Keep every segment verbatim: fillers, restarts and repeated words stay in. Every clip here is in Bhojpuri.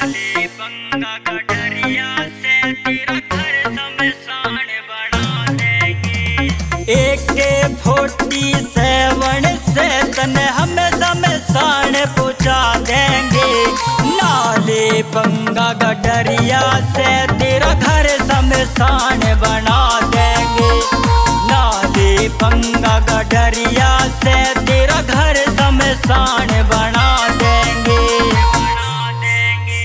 नाले पंगा गडरिया से तेरा घर शमशान बना देंगे। एक फोर्टी सेवन से तने हमें शमशान पहुँचा देंगे। नाले पंगा गडरिया से तेरा घर शमशान बना देंगे। नाले पंगा गडरिया से तेरा घर शमशान बना देंगे। बना देंगे।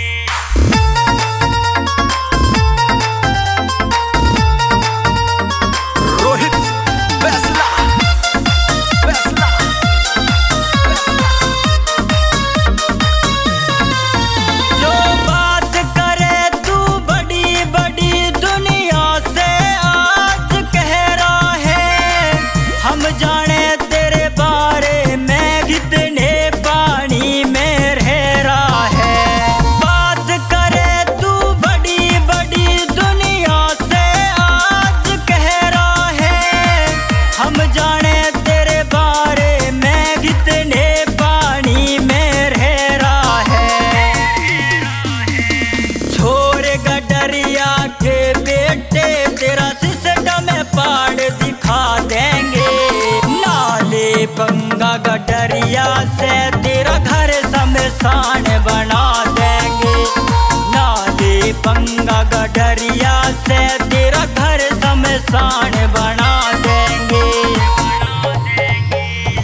रोहित फैसला फैसला जो बात करे तू बड़ी बड़ी दुनिया से आज कह रहा है। हम जाने तेरे बारे में कितने पानी में रह रहा है। बात करे तू बड़ी बड़ी दुनिया से आज कह रहा है। हम जाने तेरे बारे में कितने पानी में रह रहा है। छोरे गडरिया के बेटे तेरा सिस्टम पाड़ दिखा देंगे। नाले पंगा गडरिया से तेरा घर शमशान बना देंगे। नाले पंगा गडरिया से तेरा घर शमशान बना देंगे। बना देंगे।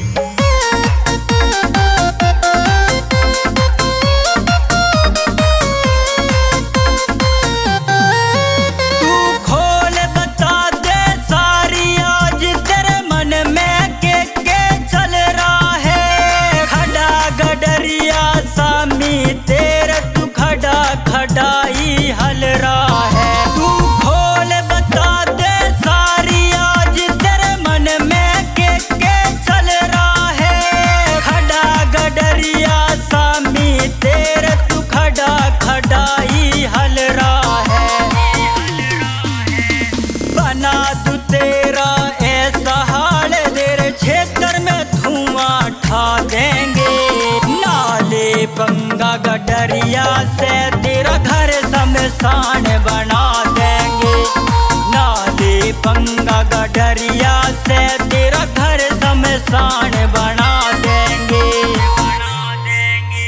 तू खोल बता दे सारी आज तेरे मन में के के चल रहा है। खड़ा गडरिया सामी तेरे तू खड़ा खड़ा ही हल रहा है। तू खोल बता दे सारी आज तेरे मन में के के चल रहा है। खड़ा गडरिया सामी तेरे तू खड़ा खड़ा ही हल रहा है। बना तू तेरा ऐसा हाल तेरे क्षेत्र में धुआं ठा देंगे। नाले पंगा गडरिया से तेरा घर शमशान बना देंगे। नाले पंगा गडरिया से तेरा घर शमशान बना देंगे। बना देंगे।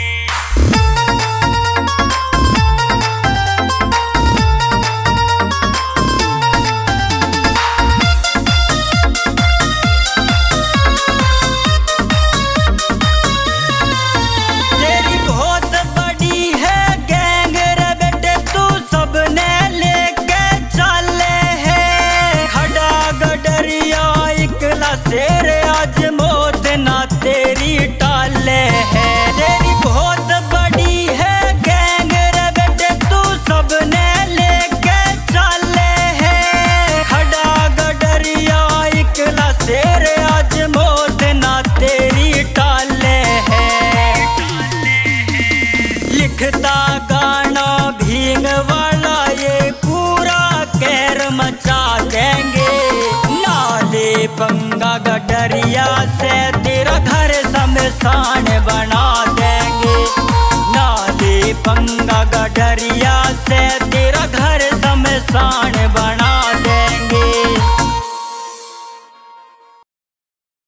तेरी बहुत बड़ी है गैंग रे बेटे तू सबने लेके चले है। खड़ा गडरिया इकला शेर आज मौत ना तेरी टाले है। तेरी बहुत बड़ी है गैंग रे बेटे तू सबने लेके चले है। खड़ा गडरिया इकला शेर आज मौत ना तेरी टाले है। लिखता गाना भींग वाला ये पूरा कहर मचा देंगे। नाले पंगा गडरिया से तेरा घर शमशान बना देंगे। नाले पंगा गडरिया से तेरा घर शमशान बना